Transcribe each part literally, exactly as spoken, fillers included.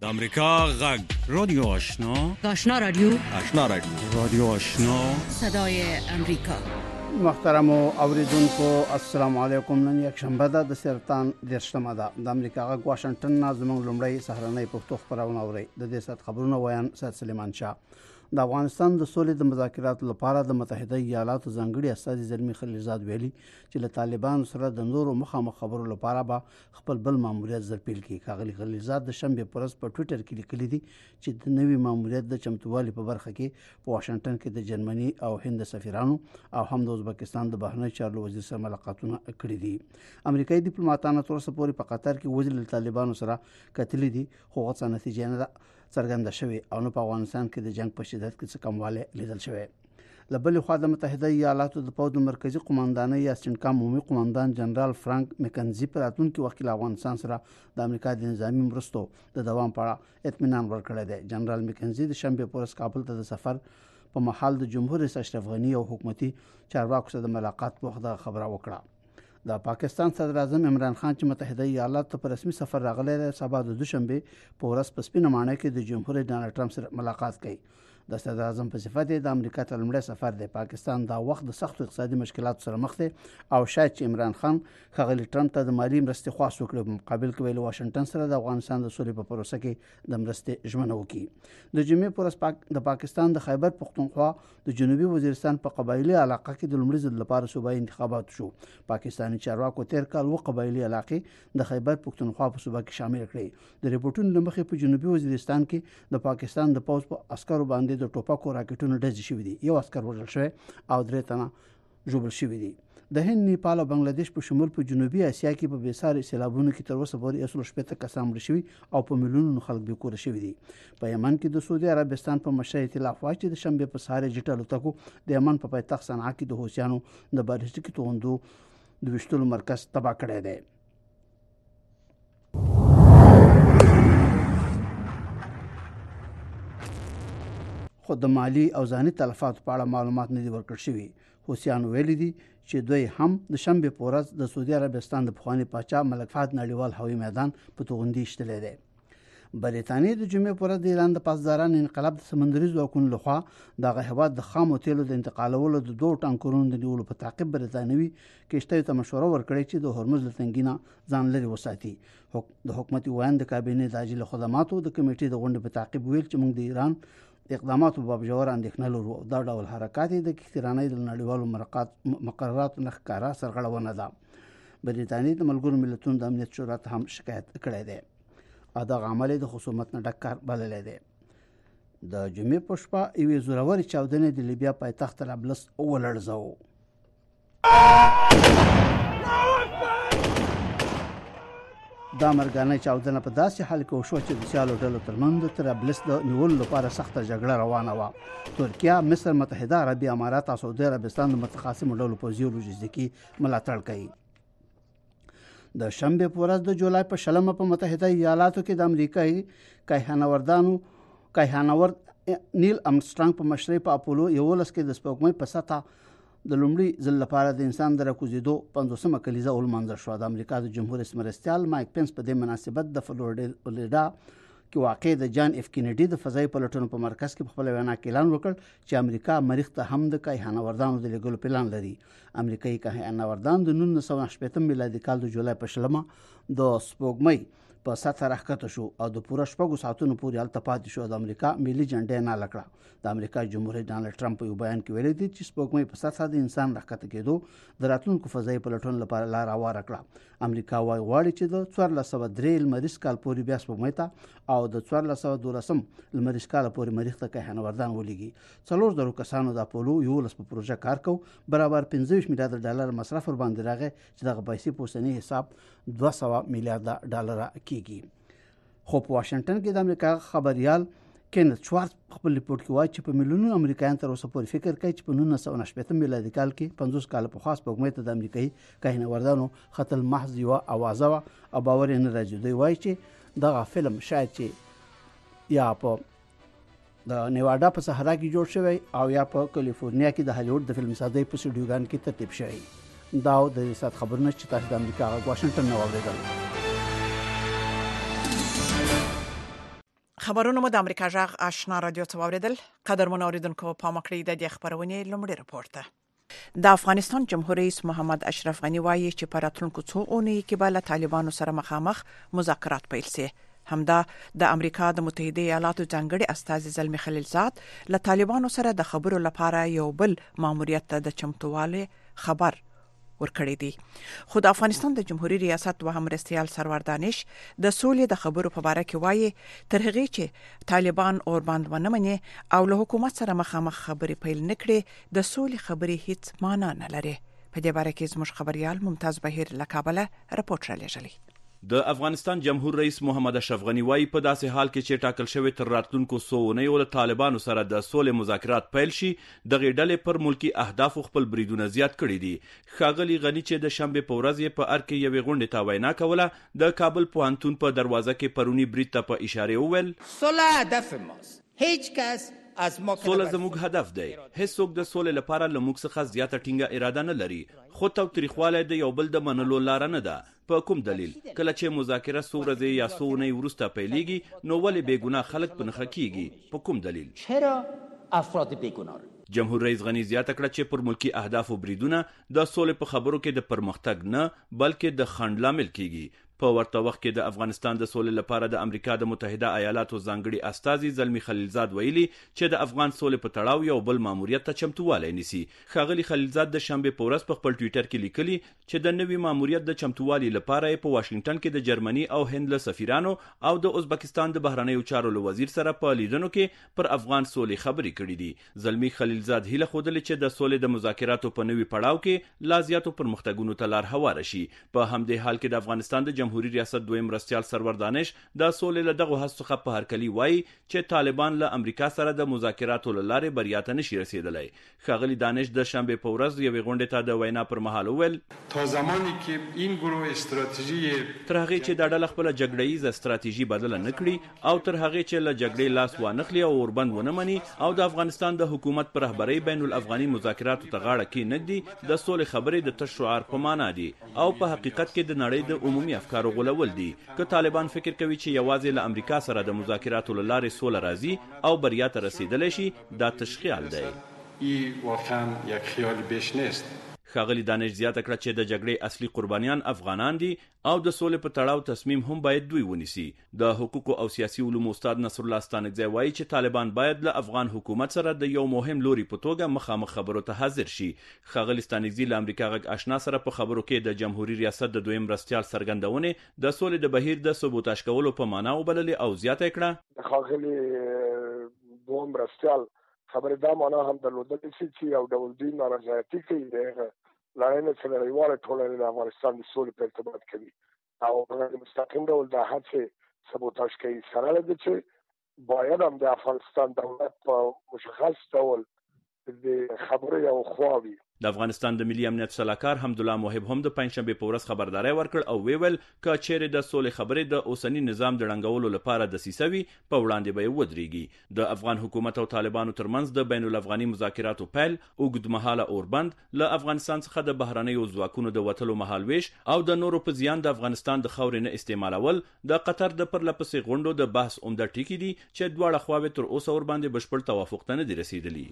امریکا غږ رادیو آشنا آشنا رادیو آشنا رادیو رادیو آشنا صدای امریکا. محترم اوریدونکو السلام علیکم. نن یک شنبه ده د سرطان دیرشمه ده. د امریکا غږ واشنگټن نه زموږ لومړی سهارنۍ پښتو خبرونه اوري. د دې سات خبرونه وایي سید سلیمان شاه. د افغانستان د سولې د مذاکراتو لپاره د متحده ایالاتو ځانګړي استازي زلمی خلیلزاد ویلي چې له طالبانو سره د نورو مخامخ خبرو لپاره به خپل بل ماموریت زرپیل کړي. ښاغلي خلیلزاد د شنبه پر ورځ په ټوئیټر کې لیکلي دي چې د نوي ماموریت د چمتووالي په برخه کې په واشنگټن کې د جرمني او هند سفیرانو او هم د ازبکستان د بهرنی چارو وزیر سره ملاقاتونه کړي دي. امریکایي ډیپلوماټانو تر اوسه پورې په قطر کې وزیر طالبانو سره کتلي دي، خو هغه نتیجه نه څرګنده شوې او نو په افغانستان کې د جنگ په شدت کې څه کموالی لیدل شوی. له بلې خوا د متحده ایالاتو د پوځ مرکزی قوماندانۍ یا سټنکام عمومي قوماندان جنرال فرانک مکنزي په راتلونکي وخت کې افغانستان سره د امریکا د نظامی مرستو د دوام په اړه اطمینان ورکړی دی. جنرال مکنزي د شنبه په ورځ کابل ته د سفر په محل د جمهور رئیس اشرف غنی او حکومتي چارواکو سره د ملاقات په وخت خبره وکړه. د پاکستان صدر اعظم عمران خان چې متحده ایالاتو ته په رسمي سفر راغلی دی، سبا د دوشنبه په ورځ په سپینه ماڼۍ کې د جمهور رئیس ډانلډ ټرمپ سره ملاقات کوي. د صدر اعظم په صفت د امریکا ته لومړی سفر دی. پاکستان دا وخت د سختو اقتصادي مشکلاتو سره مخ دی او شاید چې عمران خان ښاغلي ټرمپ ته د مالی مرستې خواست وکړي، په مقابل کې ویل واشنگټن سره د افغانستان د سولې په پروسه کې د مرستې ژمنه وکړي. د جمعې پر ورځ پاک د پاکستان د خیبر پختونخوا د جنوبي وزیرستان په قبایلی علاقه کې د لومړي ځل لپاره صوبایي انتخابات شو. پاکستاني چارواکو تیر کال و قبایلی علاقې د خیبر پختونخوا په صوبه کې شامل کړي. د ریپورتونو له مخې په جنوبي وزیرستان کې د پاکستان د پوځ په عسکرو باندې د ټوپکو راکټونو ډزې شوي دي. یو عسکر وژل شوی او درې تنه ژوبل شوي دي. د هند، نیپال او بنگلاديش په شمول په جنوبي اسیا کې په بېساري سیلابونو کې تر اوسه پورې یو سل شپېته کسان مړه شوي او په میلیونونو خلک بې کوره شوي دي. په یمن کې د سعودي عربستان په مشر ائتلاف واچ د شنبه په سهار جټ الوتکو د یمن په پایتخت صنعا کې د حوثیانو د بالستیکي توغندو د ویشتلو مرکز تباه کړی دی. خو د مالی او ځاني تلفاتو په اړه معلومات نه دي ورکړل شوي. حوثیانو ویلي دي چې دوی هم د شنبه په ورځ د سعودي عربستان د پخواني پاچا ملک فهد نړیوال هوایي میدان په توغندي ایستلی دی. بریتانیا د جمعې په ورځ د ایران د پاسداران انقلاب د سمندري ځواکونو لخوا دغه هیواد د خامو تیلو د انتقالولو د دوه ټانکرونو د نیولو په تعقیب برتانوي کشتیو ته مشوره ورکړې چې د هرمز له تنګي نه ځان لرې وساتي. د حکومتي وایند د کابینې د عاجل خدماتو د کمیټې د غونډې په تعقیب ویل چې موږ د ایران اقداماتو په باب ژوره اندېښنه لرو. دا ډول حرکات د کښتیرانۍ د نړیوالو مقرراتو نه ښکاره سرغړونه ده. برتانیې د ملګرو ملتونو د امنیت شورا ته هم شکایت کړی دی او دغه عمل د خصومت نه ډک کار بللی دی. د جمعې په شپه یوې زورورې چاودنې د لیبیا پایتخت طرابلس ولړزاوه. دا مرګانه چاودنه په داسې حال کې وشوه چې د سیالو ډلو ترمنځ د طرابلس د نیولو لپاره سخته جګړه روانه وه. ترکیه، مصر، متحده عربي امارات او سعودي عربستان د متخاصمو ډلو پوځي او لوژستیکي ملاتړ کوي. د شنبه په ورځ د جولای په شلمه په متحده ایالاتو کې د امریکایي کیهانوردانو کیهانورد نیل امسترانګ په مشرۍ په اپولو یولس کې د سپوږمۍ په سطح د لومړي ځل لپاره د انسان د راکوزېدو پنځوسمه کلیزه ولمانځل شوه. د امریکا د جمهور رئیس مرستیال مایک پنس په دې مناسبت د فلوریډا کې واقع د جان اف کینیډي د فضایي پلټنو په مرکز کې په خپل وینا کې اعلان وکړ چې امریکا مریخ ته هم د کیهانوردانو د لېږلو پلان لري. امریکایي کیهانوردان د نولس سوه شپېته میلادي کال د جولای په شلمه د سپوږمۍ په سطح راښکته شو او د پوره شپږو ساعتونو پورې هلته پاتې شو. د امریکا ملي جنډه نه لکړه. د امریکا جمهور رئیس ډانلډ ټرمپ په یو بیان کې ویلي دي چې سپوږمۍ په سطح د انسان راښکته کېدو د راتلونکو فضایي پلټنو لپاره لار هواره کړه. امریکا وايي غواړي چې د څوارلس سوه درې لمریز کال پورې بیا سپوږمۍ ته او د څوارلس سوه دولسم لمریز کال پورې مریخ ته کیهانوردان ولېږي. څلور زرو کسانو د اپولو یولس په پروژه کار کو، برابر پنځه ویشت میلیارډ ډالر مصرف ور باندې راغی چې دغه پیسې په اوسني حساب دوه سوه میلیارډ ډالر کېږي. خو په واشنگټن کې د امریکا خبريال کینت شوارټ خپل ریپورت کې وایي چې په میلیونونو امریکایان تر اوسه پورې فکر کوي چې په نولس سوه شپېته میلادي کال کې پنځوس کاله پخوا سپوږمۍ ته د امریکایي کیهانوردانو ختل محض یوه اوازه وه او باور یې نه راځي. دوی وایي چې دغه فلم شاید چې یا په د نیواډا په صحرا کې جوړ شوی او یا په کالیفورنیا کې د هالیوډ د فلم سازۍ په سټوډیوګانو کې ترتیب شوی. دا د سات خبرونه چې تاسو د امریکا غږ واشنگټن نه واورېدل. خبرونه مو د امریکا جغ آشنا رادیو څخه اوریدل. قدرمن اوریدونکو په مکړی د خبرونه لومړی رپورت ده. د افغانستان جمهور رئیس محمد اشرف غنی وایي چې په راتلونکو څو اونۍ کې به له طالبانو سره مخامخ مذاکرات پیل شي. همدا د امریکا د متحده ایالاتو ځانګړي استازي زلمی خلیلزاد له طالبانو سره د خبرو لپاره یو بل ماموریت ته د چمتوواله خبر ورکړی دی. خو د افغانستان د جمهوریت ریاست و هم مرستیال سرور دانش د سولې د خبرو په اړه کې وایي تر هغه چې طالبان اور باندې ونه مني او له حکومت سره مخامخ خبرې پیل نکړي د سولې خبرې هیڅ معنا نه لري. په دې اړه کې زموږ خبريال ممتاز بهیر له کابل رپورټ را لېږلی. د افغانستان جمهور رئیس محمد اشرف غنی وايي په داسې حال کې چې ټاکل شوی تر راتلونکو څو اونیو له طالبانو سره د سولې مذاکرات پیل شي د غېډلې پر ملکی اهداف خپل بریدونه زیات کړي دي. ښاغلي غنی چې د شنبه په ورځ یې په ارکه یوې غونډې ته وینا کوله د کابل پوهنتون په دروازه کې پرونی برید ته په اشاره وویل سوله هدف ماست. هیڅ کس سوله زموږ هدف دی. هیڅوک د سولې لپاره له موږ څخه زیاته ټینګه اراده نه لري. خو تاوتریخوالی د یو بل د منلو لار نه ده. په کوم دلیل کله چې مذاکره څو ورځې یا څو اونۍ وروسته پیلېږي نو ولې بېګناه خلک په نښه کیږي؟ په کوم دلیل؟ چرا افراد بېګناه؟ جمهور رئیس غنی زیاته کړه چې پر ملکی اهدافو بریدونه د سولې په خبرو کې د پرمختګ نه بلکې د خنډ لامل کیږي. په ورته وخت کې د افغانستان د سولې لپاره د امریکا د متحده ایالاتو ځانګړي استازي زلمی خلیلزاد ویلي چې د افغان سولې په تړاو یو بل ماموریت ته چمتووالی نیسي. ښاغلي خلیلزاد د شنبه په ورځ په خپل ټویټر کې لیکلي چې د نوي ماموریت د چمتووالي لپاره په واشنگټن کې د جرمني او هند له سفیرانو او د ازبکستان د بهرنیو چارو له وزیر سره په لیدنو کې پر افغان سولې خبرې کړې دي. زلمی خلیلزاد هیله خوده چې د سولې د مذاکراتو په نوي پړاو کې لا زیاتو پرمختګونو ته لار هواره شي. په همدې حال کې د افغانستان د جمهوریت ریاست دویم مرستیال سرور دانش د سولې له دغه هڅو څخه په هرکلي وایي چې طالبان له امریکا سره د مذاکراتو له لارې بریا ته نشي رسیدلی. ښاغلي دانش د شنبه په ورځ یوې غونډې ته د وینا پر مهال وویل تا زمانی که این گروه استراتیژی تر هغې چې دا ډله خپله جګړه ییزه استراتیژي بدله نه کړي او تر هغې چې له جګړې لاس وانخلي او اوربند ونه مني او د افغانستان د حکومت پر رهبرۍ بین الافغاني مذاکراتو ته غاړه کېنږدي د سولې خبرې د تش شعار په معنا دي او په حقیقت کې د نړۍ د عمومي افکارو غولول دي. که طالبان فکر کوي چې یوازې له امریکا سره د مذاکراتو له لارې سوله راځي او بریا ته رسیدلی شي دا تش خیال دی. ای واقعا یک خیال بیش نیست. ښاغلي دانش زیاته کړه چې د جګړې اصلي قربانیان افغانان دي او د سولې په تړاو تصمیم هم باید دوی ونیسي. د حقوقو او سیاسي علومو استاد نصر الله ستانکزی وایي چې طالبان باید له افغان حکومت سره د یو مهم لوري په توګه مخامخ خبرو ته حاضر شي. ښاغلي ستانکزی له امریکا غږ آشنا سره په خبرو کې د جمهوریت ریاست د دویم مرستیال څرګندونې د سولې د بهیر د سبوتاژ کولو په معنا وبللې او زیاته کړه ښاغلي دویم مرستیال خبرې دا معنا هم درلودلې چې یو ډول دوی نارضایتي کوي د لړۍ چې نړیواله ټولنه د افغانستان د سولې په ارتباط کوي او په مستقیم ډول د هڅې سبوتاژ کوي. سره له دې چې باید هم د افغانستان دولت په مشخص ډول د خبرې یو خوا وي. د افغانستان د ملي امنیت سلاکار حمدالله موحب هم د پنځشنبه په ورځ خبرداري ورکړ او ویل که چیرې د سولې خبرې د اوسنی نظام د ړنګولو لپاره د سیسوي په وړاندې به ودرېږي. د افغان حکومت او طالبانو ترمنځ د بین الافغاني مذاکراتو پیل اوږدمهاله اوربند له افغانستان څخه د بهرنیو ځواکونو د وتلو مهالويش او د نورو په زیان د افغانستان د خاورې نه استعمالول د قطر د پرلپسې غونډو د بحث عمده ټکي دي چې دواړه خواوې تر اوسه ورباندې بشپړ توافق ته نه دي رسیدلي.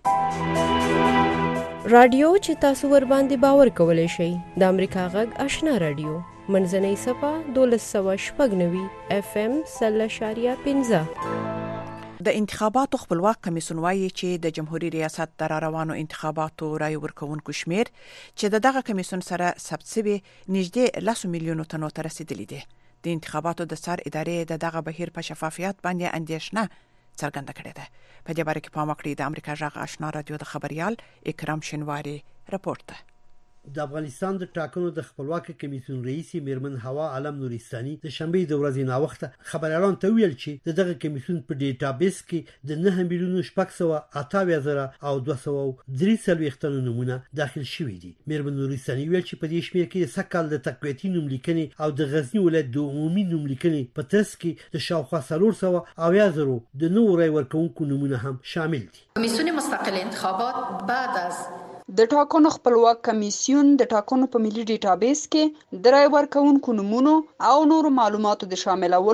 رادیو چې تاسو ور باندې باور کولای شئ د امریکا غږ آشنا رادیو منځنۍ صفه دولس سوه شپږ نوي اف ام سل اشاریه پنځه. د انتخاباتو خپلواک کمیسیون وایي چې د جمهوریت ریاست د روانو انتخاباتو رای ورکوونکو شمیر چې د دغه کمیسیون سره ثبت شوی نږدې لس میلیونو تنو ته رسیدلی دی. د انتخاباتو د سر ادارې د دغه بهیر په شفافیت باندې اندېښنه څرګنده کړې ده. په دې باره کې پام وکړئ. د امریکا غږ آشنا رادیو د خبريال اکرام شینواری رپورت ده. د افغانستان د ټاکنو د خپلواک کمیسیون رئیس میرمن هوا عالم نورستاني د شنبه د ورځې نا وخت خبريالان ته ویل چې دغه کمیسیون په ډیټابیس کې د نه میلیون شپږ سوه اته زره او دوه سوه درې څلوېښت نمونه داخل شوي دي. میرمن نورستاني ویل چې په دې شمیر کې سکهال د تقویتي نوملیکنې او د غزنی ولایت د عمومي نوملیکنې په ترڅ کې د شاوخوا څلور سوه اویا زره د نوو رای ورکوونکو نمونه هم شامل دي. کمیسیون مستقل انتخابات بعد از د ټاکنو خپلواک کمیسیون د ټاکنو په ملي ډیټابیس کې د رای ورکوونکو نومونو او نورو معلوماتو د شاملولو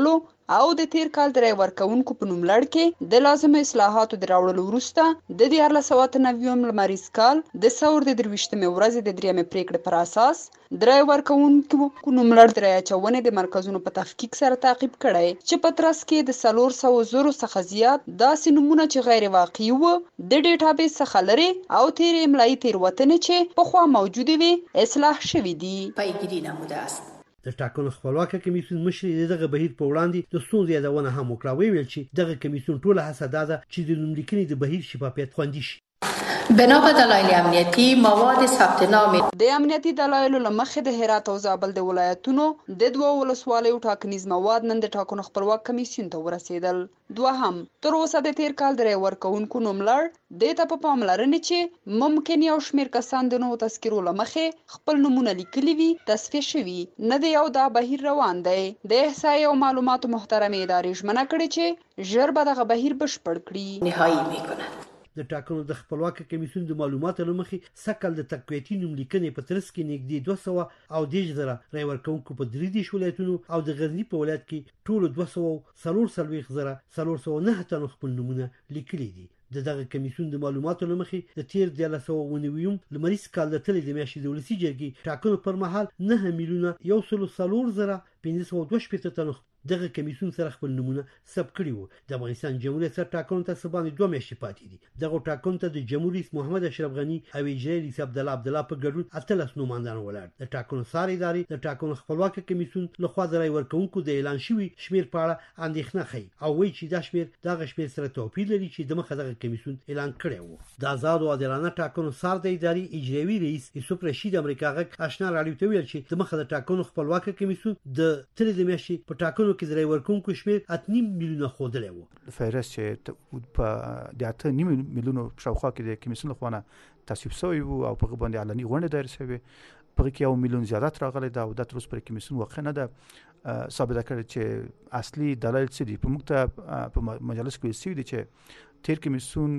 او د تیر کال د رای ورکونکو په نوم لړ کې د لازم اصلاحاتو د راوړلو وروسته د دیارلس سوه اته نوي لمریز کال د ثور د درویشتمې ورځې د دریمې پریکړې پر اساس د رای ورکونکو نوم لړ د رای اچونې د مرکزونو په تفکیک سره تعقیب کړی چې په ترڅ کې د څلور سوه زرو څخه زیات داسې نومونه چې غیر واقعي وو د ډیټابیس څخه لري او تیر املایي تیروتنې چې پخوا موجودې وي اصلاح شوي دي. پیگیری نموده است. د ټاکنو خپلواکه کمیسیون مشر دغه بهیر په وړاندې د ستونزو یادونه هم وکړه. ویل چې دغه کمیسیون ټوله هڅه دا ده چې د نوملیکنې د بهیر شفافیت خوندي شي. بنا به دلایل امنیتی مواد ثبت نام د امنیتي دلایلو له مخې د هرات او زابل د ولایتونو د دوه ولسوالیو ټاکنیز مواد نن د ټاکنو خپلواک کمیسیون ته ورسېدل. دوهم، تر اوسه د تیر کال د رای ورکوونکو نوم لړ دې ته په پاملرنې چې ممکن یو شمېر کسان د نوو تذکرو له مخې خپل نومونه لیکلي وي تصفیه شوي نه دی او دا بهیر روان دی. د احصایې او معلوماتو محترمې ادارې ژمنه کړې چې ژر به دغه بهیر بشپړ کړي. نهایی میکند. د ټاکنو د خپلواکه کمیسیون د معلوماتو له مخې سکل د تقویتي نوملیکنې په ترڅ کې نږدې دوه سوه او دېرش زره رای ورکوونکو په درې دېرش ولایتونو او د غزني په ولایت کې ټولو دوه سوه څلور څلوېښت زره څلور سوه نهه تنو خپل نومونه لیکلي دي. د دغه کمیسیون د معلوماتو له مخې د تیر دیارلس سوه اوه نوي لمریز کال د تلې د میاشتې د ولسي جرګې ټاکنو پر مهال نهه میلیونه یو سل څلور زره پنځه سوه دوه شپېته تنو دغه کمیسیون سره خپل نومونه ثبت کړي وو. د افغانستان جمهوریت سره ټاکنو ته څه باندې دوه میاشتې پاتې دي. دغه ټاکنو ته د جمهور رئیس محمد اشرف غني او اجرایي رئیس عبدالله عبدالله په ګډون اتلس نوماندان ولاړ. د ټاکنو څار ادارې د ټاکنو خپلواکه کمیسیون لخوا د رای ورکوونکو د اعلان شوي شمېر په اړه اندېښنه ښیي او وایي چې دا شمېر دغه شمېر سره توپیر لري چې د مخه دغه کمیسیون اعلان کړی وو. د آزاد او عادلانه ټاکنو څار د ادارې اجرایي رئیس یوسف رشید امریکا غږ آشنا راډیو ته ویل چې د مخه د ټاکنو خپلواکه کمیسیون د تلې د میاشتې په ټاکنو کې د رای ورکوونکو شمېر اته نیم میلیونه ښودلی وو. فهرست چې په د اته نیم میلیونو شاوخوا کې د کمیسیون لخوا نه تصویب شوی وو او په هغه باندې علني غونډې دایر شوې. په هغې کې یو میلیون زیادت راغلی ده او دا تر اوسه پورې کمیسیون واقع نه ده ثابته کړې چې اصلي دلایل څه دي. په موږ ته په مجلس کې ویل شوي دي چې تیر کمیسیون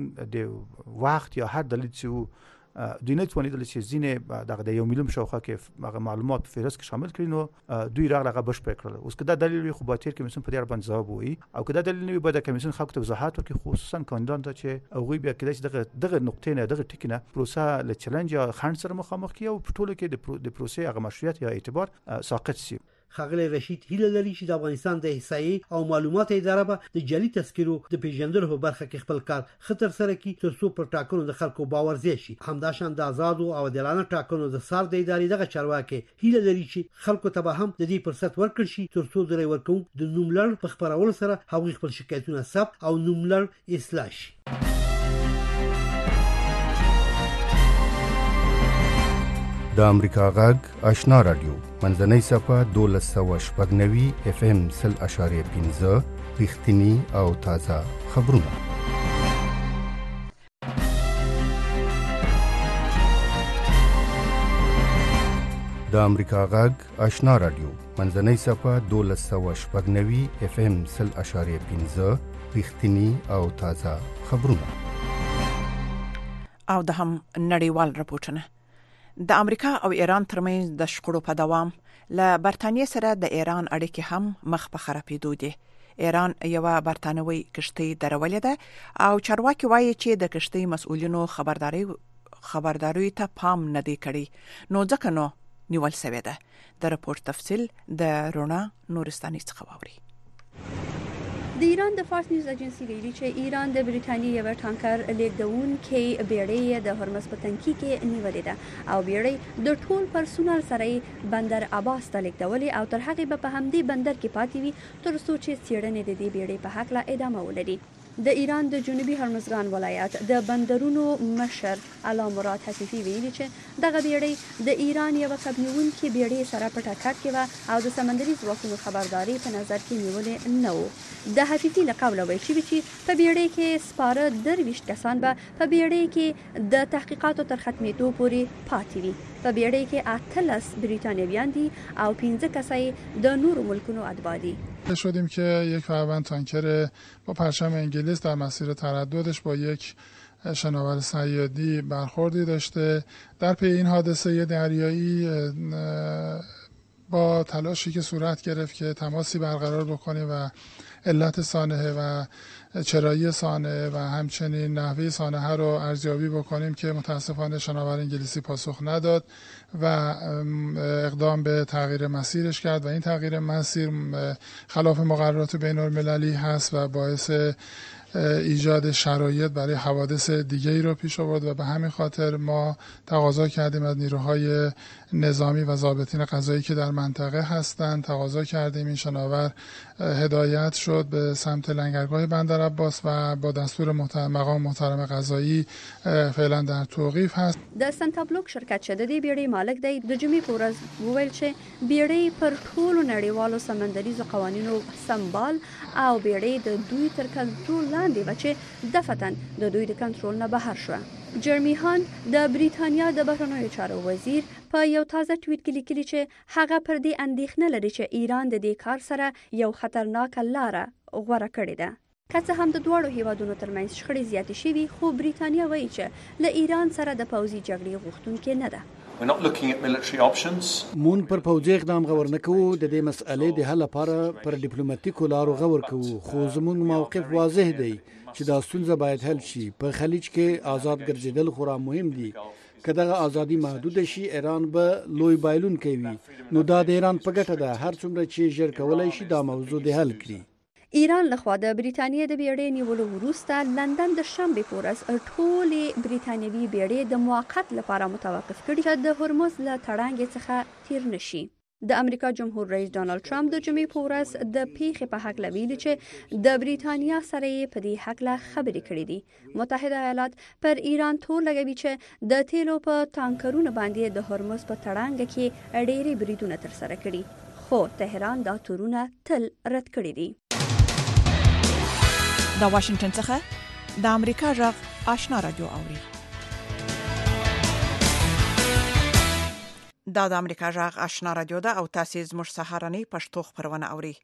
د وخت یا هر دلیل چې دوی نه توانېدل چې ځینې دغه د یو میلیون شاوخوا کې هغه معلومات په فهرست کې شامل کړي نو دوی راغله هغه بشپړ کړل. اوس که دا دلیل وي خو باید تیر کمیسیون په دې اړه باندې ځواب ووایي او که دا دلیل نه وي باید د کمیسیون خلکو ته وضاحت وکړي خصوصا کاندیدانو ته چې هغوی بیا کېدای شي دغه دغه نقطې نه دغه ټکي نه پروسه له چلنج یا خنډ سره مخامخ کړي او په ټولو کې د پروسې هغه مشروعیت یا اعتبار ساقط شي. ښاغلی رشید هیله لري چې د افغانستان د احصایې او معلوماتو اداره به د جعلي تذکرو د پیژندلو په برخه کې خپل کار ښه ترسره کړي تر څو پر ټاکنو د خلکو باور زیات شي. همداشان د آزادو او عادلانه ټاکنو د څار د ادارې دغه چارواکي هیله لري چې خلکو ته به هم د دې فرصت ورکړل شي تر څو د رای ورکوونکو د نوم لړ په خپرولو سره هغوی خپل شکایتونه ثبت او نوم لړ اصلاح شي. د امریکا غږ آشنا رادیو منځنۍ صفه دولس سوه شپږ نوي اف ام سل اشاریه پنځه رښتیني او تازه خبرونه. د امریکا غږ آشنا رادیو منځنۍ صفه دولس سوه شپږ نوي اف ام سل اشاریه پنځه رښتیني او تازه خبرونه. او د هم نړیوال راپورټونه. د امریکا او ایران ترمنځ د شخړو په دوام له برتانیې سره د ایران اړیکې هم مخ په خرابېدو دي. ایران یو برتانوي کشتۍ درولې ده او چارواکي وایي چې د کشتۍ مسؤلینو خبرداري خبرداري ته پام نه دی کړی نو ځکه نو نیول شوی ده. د راپور تفصیل د رونا نورستاني څخه واوري. د ایران د فارس نیوز ایجنسی ویلي چې ایران د بریټانیې یو ټانکر لیږدونکې بیړۍ د هرمز په تنګي کې نیولې ده او بیړۍ د ټول پرسونل سره بندر عباس ته لیږدولې او تر هغې به په همدې بندر کې پاتې وي تر څو چې څېړنې د دې بیړۍ په هکله ادامه ولري. د ایران د جنوبي هرمزګان ولایت د بندرونو مشر علا مراد حفیفي ویلي چې دغه بیړۍ د ایران یو کبنیونکې بیړۍ سره په ټکر کې وه او د سمندري ځواکونو خبرداري په نظر کې نیولې نه و. د حفیفي له قوله ویل شوي چې په بیړۍ کې سپاره درویشت کسان به په بیړۍ کې د تحقیقاتو تر ختمېدو پورې پاتې وي. په بیړۍ کې اتلس بریتانیویان دي او پنځه کسای د نورو ملکونو اتباع دي. شدیم که یک فروند تانکر با پرچم انگلیس در مسیر ترددش با یک شناور صیادی برخوردی داشته. در پی این حادثه دریایی با تلاشی که صورت گرفت که تماسی برقرار بکنیم و علت سانحه و چرایی سانحه و همچنین نحوه سانحه رو ارزیابی بکنیم که متاسفانه شناور انگلیسی پاسخ نداد و اقدام به تغییر مسیرش کرد و این تغییر مسیر خلاف مقررات بین المللی هست و باعث ایجاد شرایط برای حوادث دیگه ای رو پیش آورد و به همین خاطر ما تقاضا کردیم از نیروهای نظامی و ضابطین قضایی که در منطقه هستند، تقاضا کردیم این شناور هدایت شد به سمت لنگرگاه بندرعباس و با دستور محترم مقام محترم قضایی فعلا در توقیف هست. د سنتابلوک شرکت چې د دې بیړۍ مالک دی د جمعې په ورځ وویل چې بیړۍ پر ټولو نړیوالو سمندریزو قوانینو سمبال او بیړۍ د دوی تر کنټرول لاندې و چې دفتن د دوی د کنټرول نه بهر شوه. جرمی هان د بریتانیا د بهرنیو چارو وزیر په یو تازه ټویټ کې لیکلي چې هغه پر دې اندېښنه لري چې ایران د دې کار سره یو خطرناکه لاره غوره کړې ده. که څه هم د دواړو هیوادونو ترمنځ شخړې زیاتې شوي خو بریتانیا وایي چې له ایران سره د پوځي جګړې غوښتونکې نه ده. مون پر پوځي اقدام غور نه کوو، د دې مسئلې د حل لپاره پر ډیپلوماټیکو لارو غور کوو، خو زموږ موقف واضح دی چې دا ستونزه باید حل شي. په خلیج کې آزاد ګرځیدل خورا مهم دي. که دغه ازادي محدود شي ایران به لوی بایلون کوي، نو دا د ایران په ګټه ده هر څومره چې ژر کولای شي دا موضوع د حل کړي. ایران لخوا د بریتانیا د بیړۍ نیولو وروسته لندن د شنبې په ورځ ټولې بریتانیوي بیړۍ د موقت لپاره متوقف کړي چې د هرمز له تړانګې څخه تیر نشي. د امریکا جمهور رئیس ډانلډ ټرمپ د جمعې په ورځ د پیښې په هکله ویلي چې د بریتانیا سره یې په دې هکله خبرې کړې دي. متحده ایالات پر ایران تور لګوي چې د تیلو په ټانکرونو باندې د هرمز په تړانګه کې ډېرې بریدونه ترسره کړي، خو تهران دا تورونه تل رد کړي دي. د واشنگټن څخه د امریکا غږ آشنا رادیو اوري. دا د امریکا غږ آشنا رادیو ده او تاسو زموږ سهارنی پښتو خبرونه اوري.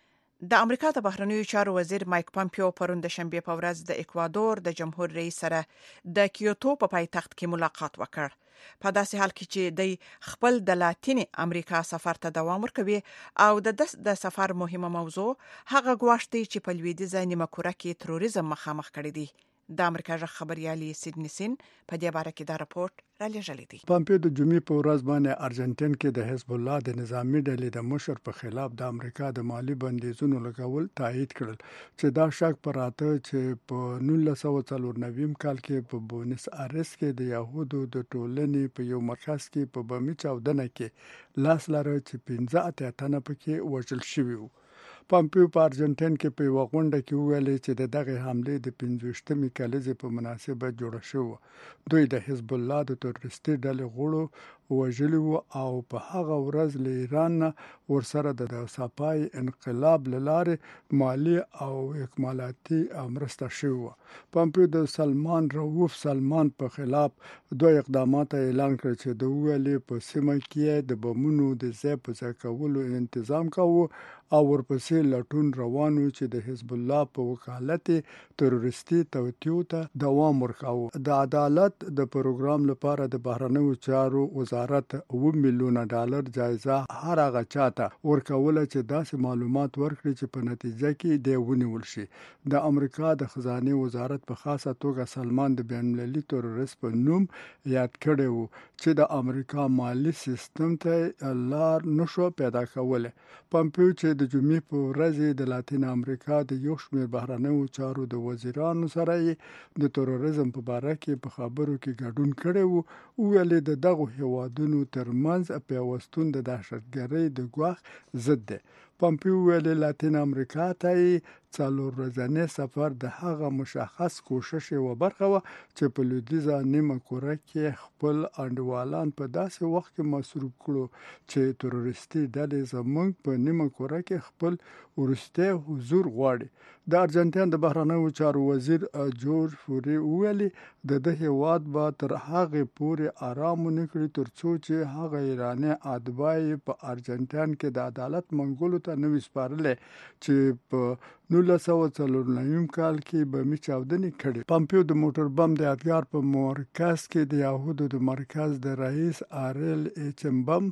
د امریکا د بهرنیو چارو وزیر مایک پامپیو پرون د شنبه په ورځ د اکوادور د جمهور رئیس سره د کیوټو په پایتخت کې ملاقات وکړ. په داسې حال کې چې د خپل د لاتینی امریکا سفر ته دوام ورکوي او د د سفر مهمه موضوع هغه غواړي چې په لویدیځه نیمه کره کې تروریزم مخامخ کړي دي. د امریکا ژغ خبريالي سیدنی سین په دې باره کې دا راپورټ را لېږلی دی. پامپیو د جمعې په ورځ باندې ارجنټین کې د حزب الله د نظامی ډلې د مشر په خلاف د امریکا د مالی بندیزونو لګول تایید کړل چې دا شک پراته چې په نولس سوه څلور نوي کال کې په بونیس ایرس کې د یهودو د ټولنې په یو مرکز کې په بمي چاودنه کې لاس لاره چې پنځه اتیا تنه پکې وژل شوي وو. پامپیو په ارجنټین کې په یو غونډه کې وویل چې د دغه حمله د پنځوستمې کلیزې په مناسبت جوړه شوه. دوی د حزب الله د تروریستي ډلې غړو وژلي وو او په هغه ورځ له ایران ورسره د صفای انقلاب لاره مالی او اکمالاتي مرسته شوه. پامپیو د سلمان روف سلمان په خلاف دوه اقدامات اعلان کړ چې د ویلې په سیمه کې د بمونو د ځای په ځای کولو تنظیم کاوه او ورپسې لټون روانو چې د حزب الله په وکالت تروریستي توطیو ته دوام ورکاوه. د عدالت د پروګرام لپاره د بهرنیو چارو وزارت اوه میلیونه ډالر جایزه هر هغه چاته ورکوله چې داسې معلومات ورکړي چې په نتیجه کې دی ونیول شي. د امریکا د خزانه وزارت په خاصه توګه سلمان د بین المللي تروریست په نوم یاد کړی وو چې د امریکا مالی سیستم ته لار نشو پیدا کوله. پامپیو چې د جمعې په ورځ د لاتین امریکا د یو شمېر بهرنیو چارو د وزیرانو سره د تروریزم په اړه کې په خبرو کې ګډون کړی وو، ویل د دغه هیوادونو ترمنځ پیوستون د دهشتګرۍ د ګواښ ضد دی. پامپیو ویل لاتین امریکا ته څلور ورځنی سفر د هغه مشخص کوشش یو برخه و چې په لویدیځه نیمه کره کې خپل انډوالان په داسې وخت کې مصروف کړو چې تروریستي ډلې زموږ په نیمه کره کې خپل ورسته حضور غواړي. د ارجنټین د بهرنیو چارو وزیر جورج فوري ویلي د د هیواد به تر هغه پورې آرام نه کړي ترڅو چې هغه ایرانی ادبای په ارجنټین کې د عدالت منګولو ته نوې سپارلې چې په نولس سوه څلور نوي کال کې به می چاودنې کړي. پامپیو د موټر بم د یادګار په مرکز کې د یهودو د مرکز د رئیس آرل ایچ ام بم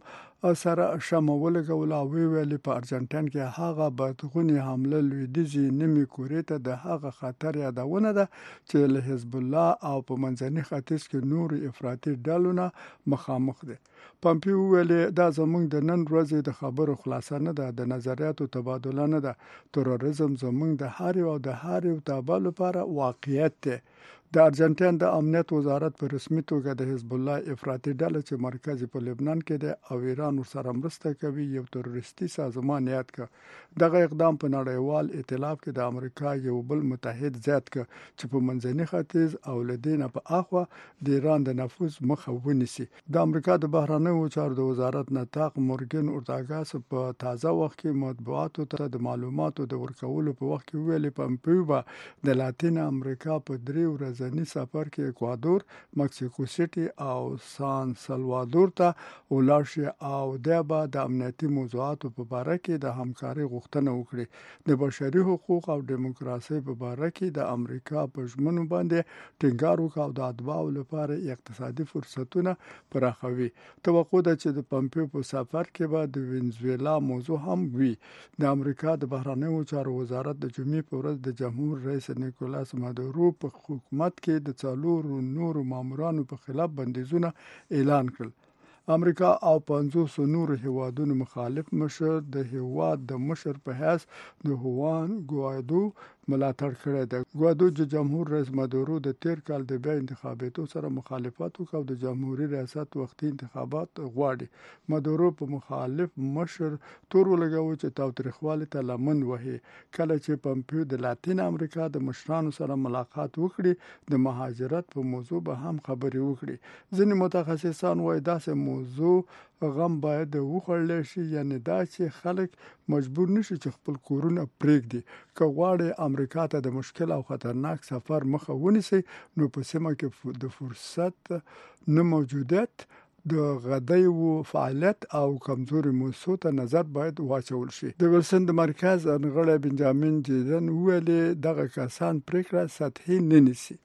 سره شمه ولګول او ویل په ارجنټاین کې هغه بدغونی حمله لویدیزي نیمه کورې ته د هغه خطر یادونه ده چې له حزب الله او په منځني ختیځ کې نور افراطي ډلونه مخامخ دي. پامپیو ویل دا زموږ د نن ورځې د خبرو خلاصه نه ده، د نظریاتو تبادله نه ده. تروریزم زموږ د هر یو د هر یو تابع لپاره واقعیت دی. د ارجنټاین د امنیت وزارت په رسمي توګه د حزب الله افراطي ډله چې مرکز په لبنان کې ده او ایران ورسره مرسته کوي یو تروریستي سازمان یاد کړ. دغه اقدام په نړیوال ائتلاف کې د امریکا یو بل متحد زیات کړ چې په منځني ختیځ او لدینه په اخوا د ایران د نفوذ مخه ونیسي. د امریکا د بهرنیو چارو د وزارت نطاق مورګن اورتاګاس په تازه وخت کې مطبوعاتو ته د معلوماتو د ورکولو په وخت کې ویلي پامپیو د لاتین امریکا په درې ورځې ځنی سفر کې اکوادور، مکسیکو سیټي او سان سلوادور ته ولاړ شي او د با د امنیتي موضوعاتو په اړه کې د همکاري غوښتنه وکړي. د بشري حقوق او دیموکراسي په اړه کې د امریکا په ژمنو باندې ټینګار وکړ او د اتباعو لپاره اقتصادي فرصتونه پراخوي. توقع ده چې د پامپیو په سفر کې به د وینزویلا موضوع هم وي. د امریکا د بهرنیو چارو وزارت د جمعې په ورځ د جمهور رئیس نیکولاس مادورو په حکومت کې د څلورو نورو مامورانو په خلاف بندیزونه اعلان کړل. امریکا او پنځوس نورو هیوادونو مخالف مشر د هیواد د مشر په حیث د هوان ګوایدو ملاتړ کړی دی. ګوایدو د جمهور رئیس مادورو د تیر کال د بیا انتخاباتو سره مخالفت وکړ او د جمهوریت ریاست وختي انتخابات غواړي. مادورو په مخالف مشر تور ولګاوه چې تاوتریخوالي ته لمن وهي. کله چې پامپیو د لاتین امریکا د مشرانو سره ملاقات وکړي د مهاجرت په موضوع به هم خبرې وکړي. ځینې متخصصان وایي داسې موضوع غم باید وخوړل شي، یعنی دا چې خلک مجبور نشي چې خپل کورونه پرېږدي. که غواړي امریکا ته د مشکل او خطرناک سفر مخه ونیسي نو په سیمه کې د فرصت نه موجودیت، د غدیو فعالیت او کمزوري موضوع ته نظر باید واچول شي. د ویلسن د مرکز غړی بنجامین جیدن ویلي دغه کسان پریکړه سطحي نه نیسي.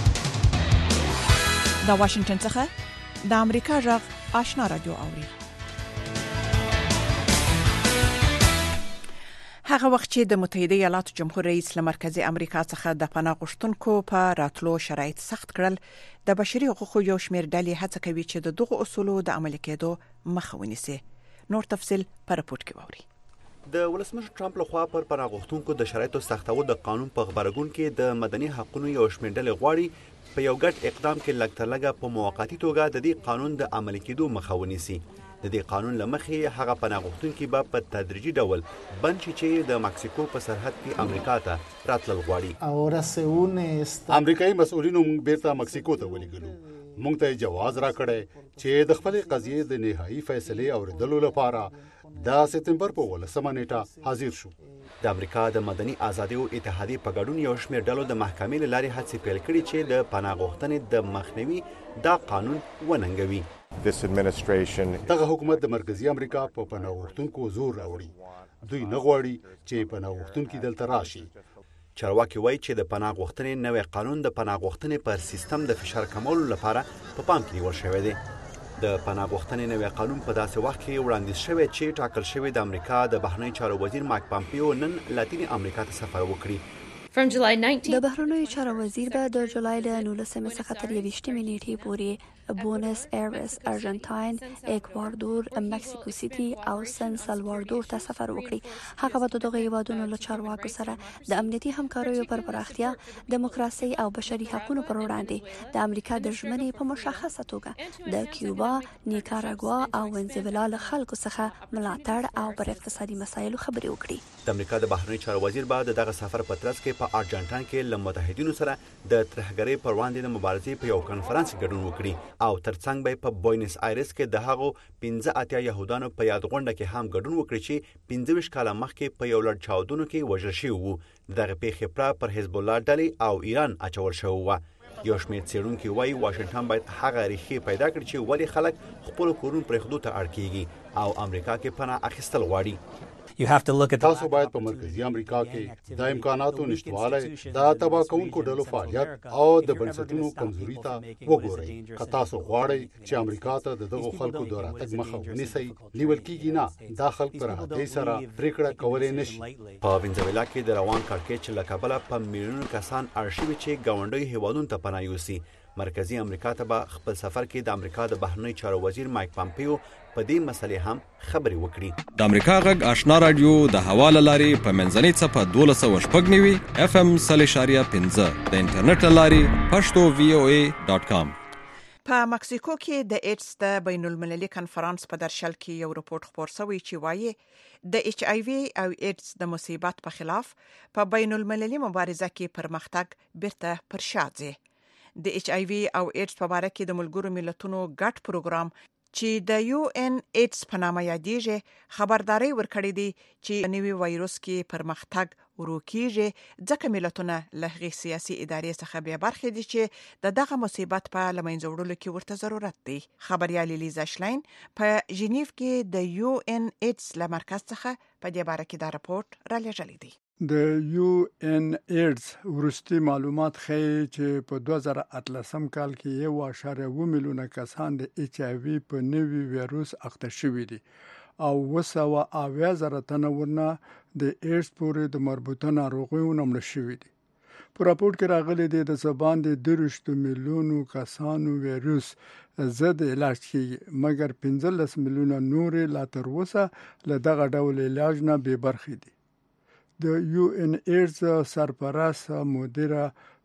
د واشنگټن څخه د امریکا غږ آشنا رادیو اوري. هغه وخت چې د متحده ایالاتو جمهور رئیس له مرکزی امریکا څخه د پناه غوښتونکو په راتلو شرایط سخت کړل، د بشري حقوقو یو شمېر ډلې هڅه کوي چې د دغو اصولو د عملي کېدو مخه ونیسي. نور تفصیل په راپور کې واوري. د ولسمشر ټرمپ لخوا پر پناه غوښتونکو د شرایطو سختول د قانون په خبرګون کې د مدني حقوقو یو شمېر ډلې غواړي په یو ګډ اقدام کې لږ تر لږه په موقتی توګه د دې قانون د عملي کېدو مخه ونیسي. د دې قانون لمخې هغه پناه غوښتونکي به په تدریجي ډول بند شي چې د مکسیکو په سرحد کې امریکا ته راتلل غواړي. امریکایي مسؤلینو موږ بیرته مکسیکو ته ولېږلو. موږ ته جواز راکړی چې د خپلې قضیې د نهایي فیصلې اوریدلو لپاره د سپتمبر په ولسمه نیټه حاضر شو. د امریکا د مدني ازادیو اتحادیې په ګډون یو شمېر ډلو د محکمې له لارې هڅې پیل کړي چې د پناه غوښتنې د مخنیوي دا قانون وننګوي. دغه حکومت د مرکزی امریکا په پناه غوښتونکو زور راوړي. دوی نه غواړي چې پناه غوښتونکي دلته راشي. چارواکي وایي چې د پناه غوښتنې نوی قانون د پناه غوښتنې پر سیستم د فشار کمولو لپاره په پام کې نیول شوی دی. د پناه غوښتنې نوی قانون په داسې وخت کې وړاندیز شوی چې ټاکل شوی د امریکا د بهرنیو چارو وزیر مایک پامپیو نن لاتین امریکا ته سفر وکړي. د بهرنیو چارو وزیر به د جولای له نولسمې څخه تر یویشتمې نیټې پورې بونس ایرس، ارجنټاین، اکوادور، مکسیکو سیټي او سن سلوادور ته سفر وکړي. هغه به د دغه هیوادونو له چارواکو سره د امنیتي همکاریو پر پراختیا، دیموکراسي او بشري حقوقو پر وړاندې د امریکا د ژمنې په مشخصه توګه د کیوبا، نیکاراګوا او وینزویلا له خلکو څخه ملاتړ او پر اقتصادي مسایلو خبرې وکړي. د امریکا د بهرنیو چارو وزیر به د دغه سفر په ترڅ کې په ارجنټاین کې له متحدینو سره د ترهګرۍ پر وړاندې د مبارزې په یو کنفرانس ګډون وکړي او ترڅنګ به په بوینس آیرس کې د هغو پنځه اتیا يهودانو په یاد غونډه کې هم ګډون وکړي چې پنځه ویشت کاله مخکې په یو لړ چاودنو کې وژل شوي وو. دغه پیښې پرا پر حزب الله ډلې او ایران اچول شوی و. یو شمېر څېړونکي وایي واشنګټن باید هغه ریښې پیدا کړي چې ولې خلک خپل کورونو پرېښودو ته اړ کېږي او امریکا کې پناه اخیستل غواړي. you have to look at تاسو باید په مرکزی امریکا کې د امکاناتو نشټوالی د تباه کوونکو ډلو فعالیت او د بنسټونو کمزوري ته وګورئ که تاسو غواړئ چې امریکا ته د دغو خلکو د راتګ مخه ونیسئ نیول کېږي نه دا خلک پر راحتۍ سره پریکړه کولی نشي. په وینزویلا کې د روان کړکېچ له کبله په میلیونونو کسان اړ شوي چې ګاونډیو هیوادونو ته پناه یوسي. مرکزی امریکا ته به خپل سفر کې د امریکا د بهرنی چارو وزیر مایک پامپیو په دې مسلې هم خبرې وکړي. د امریکا غږ آشنا رادیو د حواله لاري په منځنۍ صفه دولس سوه شپږ نوي اف ام صفر اشاریه پنځه د انټرنیټ لاري پښتو وی او ای ډاټ کام. په مکسیکو کې د ایډز د بین المللي کنفرانس په درشل کې یو رپورت خپور شوی چې وایي د ایچ آی وی او ایډز د مصیبت په خلاف په بین المللي مبارزه کې پرمختګ بیرته پر شا ځي. د ایچ آی وی او ایډز په اړه کې د ملګرو ملتونو ګډ پروګرام چې د یو ان ایډز په نامه یادېږي خبرداري ورکړې دي چې نوي وایروس کې پرمختګ ورو کېږي ځکه ملتونه له هغې سیاسي ادارې څخه بیا برخې دي چې د دغه مصیبت په له منځه وړلو کې ورته ضرورت دی. خبریال لیزا شلاین په ژنیف کې د یو ان ایډز له مرکز څخه په دې باره کې دا راپورټ رالیږلی دی. د یو ان ایډز وروستي معلومات ښیي چې په دوه زره اتلسم کال کې یو اعشاریه اووه میلیونه کسان د ایچ آی وی په نوي ویروس اخته شوي دي او اوه سوه اویا زره تنه ورنه د ایډز پورې د مربوطه ناروغیو نه مړه شوي دي. په راپورټ کې راغلي دي د څه باندې دېرش میلیونو کسانو ویروس ضد علاج کېږي مګر پنځلس میلیونه نورې لا تر اوسه له دغه ډول علاج نه بې برخې دي. د یو ان ایډز سرپرست مدیره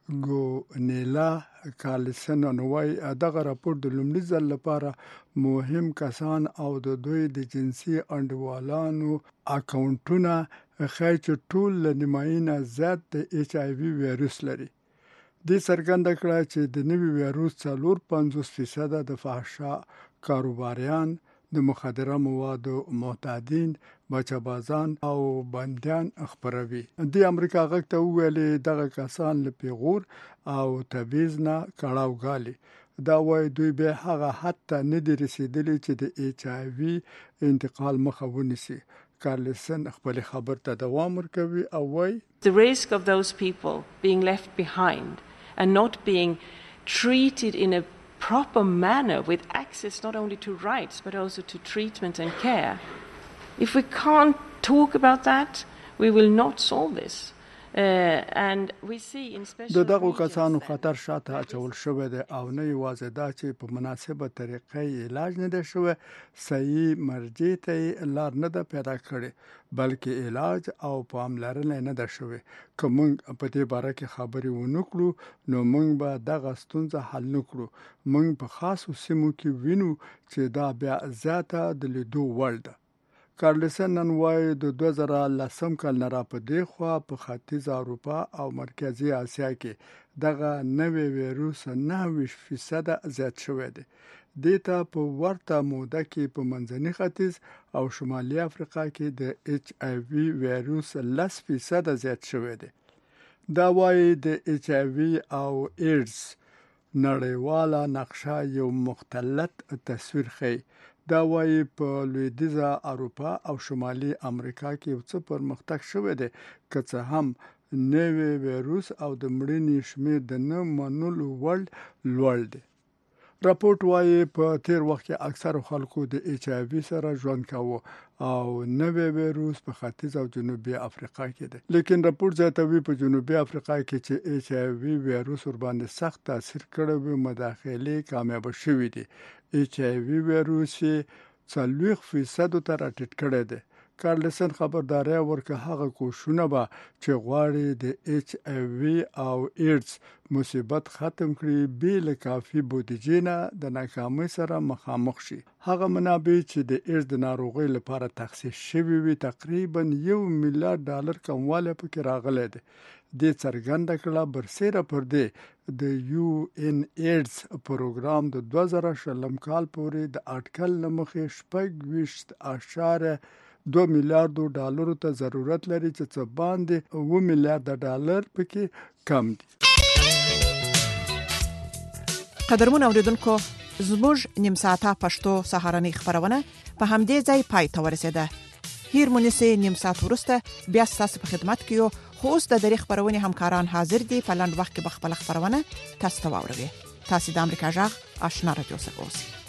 ګونیلا کالسن نوای دغه راپور د لومړي ځل لپاره مهم کسان او د دوی د جنسي انډیوالانو اکاونټونه ښایي چې ټول له نیمایي نه زیات د ایچ آی وی ویروس لري. دې څرګنده کړه چې د نوي ویروس څلور پنځوس فیصده د فحشا کاروباریان د مخدره موادو معتادین بچه‌بازان او بندیان خبروي. د امریکا غږ ته ویلي دغه کسان له پیغور او تبعیض نه کړهوګالي. دا وایي دوی به هغه حد ته نه دي رسیدلي چې د ایچ آی وی انتقال مخه ونیسي. کارلسن خپل خبر ته دوام ورکوي او وایي The risk of those people being left behind and not being treated in a proper manner with access not only to rights but also to treatment and care. If we can't talk about that, we will not solve this. Uh, and we see in special د دغو کسانو خطر شاته اچول شوی دی او نه یوازې دا چې په مناسبه طریقې علاج نه دی شوی صحیح مرجع ته لار نه ده پیدا کړې بلکې علاج او پاملرنه نه ده شوی. که موږ په دې باره کې خبرې ونه کړو نو موږ به دغه ستونزه حل نه کړو. موږ په خاصو سیمو کې وینو چې دا بیا زیاته د لیدو وړ ده. کارلسن نن وایي د دوه زره لسم کال نه را په دې خوا په ختیځ اروپا او مرکزي اسیا کې دغه نوی ویروس نهه ویشت فیصده زیات شوی دی. دې ته په ورته موده کې په منځني ختیځ او شمالي افریقا کې د ایچ آی وی ویروس لس فیصده زیات شوی دی. دا وایي د ایچ آی وی او ایډز نړیواله نقشه یو مختلط تصویر ښیي. دا وایي په لویدیځه اروپا او شمالي امریکا کې یو څه پرمختګ شوی دی که څه هم نوی ویروس او د مړینې شمېر د نه منلو وړ لوړ دی. راپورټ وایي په تیر وخت کې اکثر خلکو د ایچ آی وی سره ژوند کاوه او نوی ویروس په ختیځ او جنوبي افریقا کې دی. لیکن راپورټ زیاتوي په جنوبي افریقا کې چې ایچ آی وی ویروس ورباندې سخت تاثیر کړی و مداخلې کامیاب شوې دي. ایچ آی وی ویروس څلوېښت فیصدو ته راټیټ کړی دی. کارلسن خبرداري ورکړه هغه کوښښونه به چې غواړي د ایچ آی وی او ایډز مصیبت ختم کړي بې له کافي بودیجې نه د ناکامۍ سره مخامخ شي. هغه منابع چې د ایډز د ناروغۍ لپاره تخصیص شوي وي تقریبا یو میلیارډ ډالر کموالی پکې راغلی دی. دې څرګنده کړه برسیره پر دې د یو ان ایډز پروګرام د دوه زره شلم کال پورې د اټکل له مخې شپږ ویشت اعشاریه دوه میلیارډو ډالرو ته ضرورت لري چې څه باندې اوه میلیارډ ډالر پکې کم دي. قدرمن اوریدونکو زموږ نیم ساعته پښتو سهارنۍ خبرونه په همدې ځای پای ته ورسېده. هیر مونسه نیم ساعت ورسته بیا ستاسو په خدمت کې یو. خو اوس د دریخ خبرونه همکاران حاضر دي په لاند وخت کې بخپل خبرونه تاسو ته واوروي. تاسو د امریکا جغ آشنا رادیو څخه اوسئ.